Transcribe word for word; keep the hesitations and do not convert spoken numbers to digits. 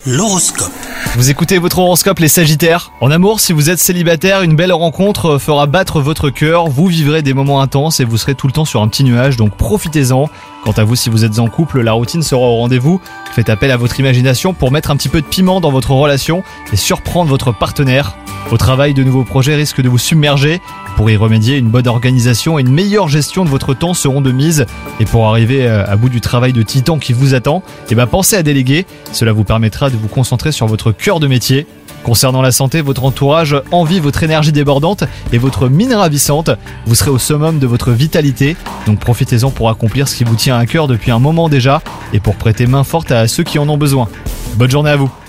L'horoscope. Vous écoutez votre horoscope les Sagittaires. En amour, si vous êtes célibataire, une belle rencontre fera battre votre cœur, vous vivrez des moments intenses et vous serez tout le temps sur un petit nuage, donc profitez-en. Quant à vous, si vous êtes en couple, la routine sera au rendez-vous. Faites appel à votre imagination pour mettre un petit peu de piment dans votre relation et surprendre votre partenaire. Au travail, de nouveaux projets risquent de vous submerger. Pour y remédier, une bonne organisation et une meilleure gestion de votre temps seront de mise. Et pour arriver à bout du travail de titan qui vous attend, eh ben pensez à déléguer. Cela vous permettra de vous concentrer sur votre cœur de métier. Concernant la santé, votre entourage envie votre énergie débordante et votre mine ravissante. Vous serez au summum de votre vitalité, donc profitez-en pour accomplir ce qui vous tient à cœur depuis un moment déjà et pour prêter main forte à ceux qui en ont besoin. Bonne journée à vous.